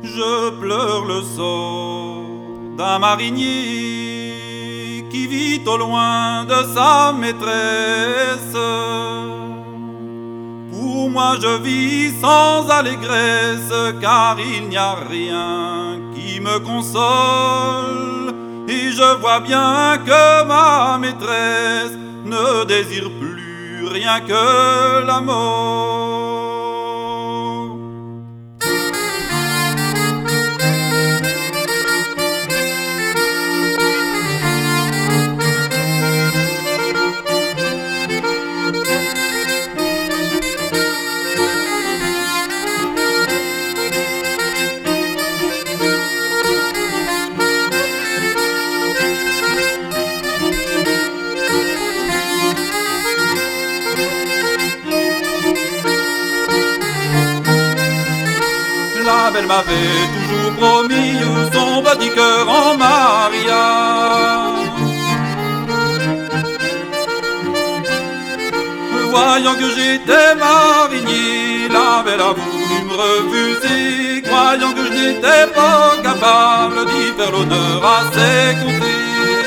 Je pleure le sort d'un marinier qui vit au loin de sa maîtresse. Pour moi je vis sans allégresse, car il n'y a rien qui me console. Et je vois bien que ma maîtresse ne désire plus rien que la mort. La belle m'avait toujours promis son petit cœur en mariage. Voyant que j'étais marinier, la belle a voulu me refuser, croyant que je n'étais pas capable d'y faire l'honneur à ses côtés.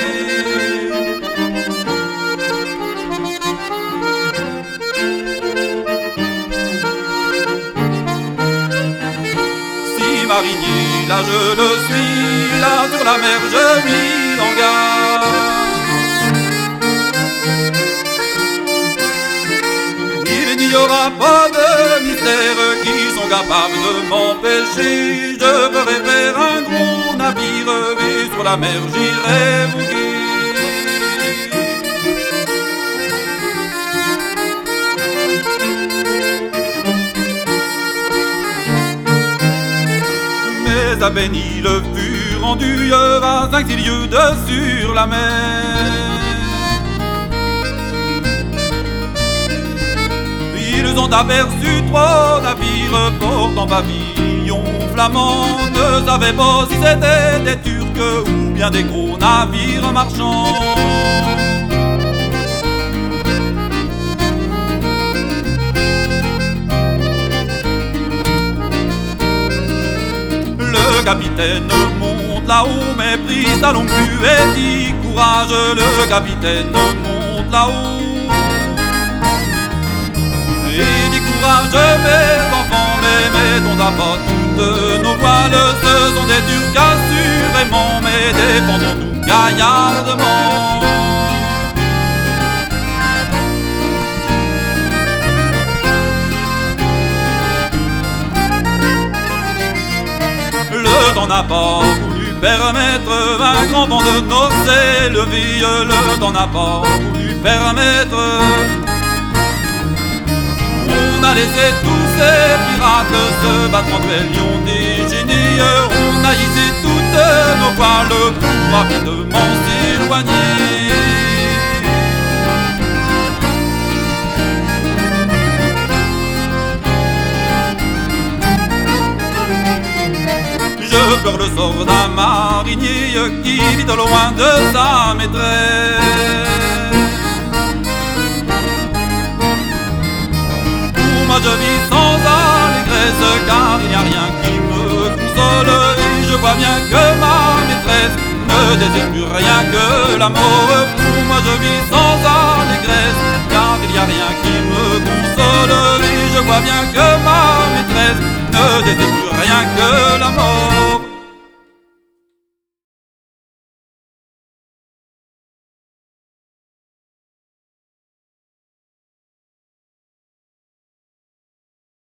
Marinier, là je le suis, là sur la mer je m'y engage. Il n'y aura pas de mystères qui sont capables de m'empêcher. Je ferai faire un gros navire et sur la mer j'irai voguer. À peine il fut rendu à 5-6 lieues de sur la mer. Ils ont aperçu 3 navires portant pavillon flamand. Ne savaient pas si c'était des Turcs ou bien des gros navires marchands. Le capitaine monte là-haut, mais prit sa longue vue et dit courage. Le capitaine monte là-haut et dit courage mes enfants, mais mettons d'abord toutes nos voiles. Ce sont des Turcs assurément, mais défendons-nous gaillardement. Le temps n'a pas voulu permettre un grand vent de nos s'élever. Le temps n'a pas voulu permettre. On a laissé tous ces pirates se battre entre elles, lions déchaînés. On a hissé toutes nos voiles pour rapidement s'éloigner. Je pleure le sort d'un marinier qui vit au loin de sa maîtresse. Pour moi je vis sans allégresse, car il n'y a rien qui me console. Et je vois bien que ma maîtresse ne désire plus rien que la mort. Pour moi je vis sans allégresse, car il n'y a rien qui me console. Et je vois bien que ma maîtresse ne désire plus rien que la mort.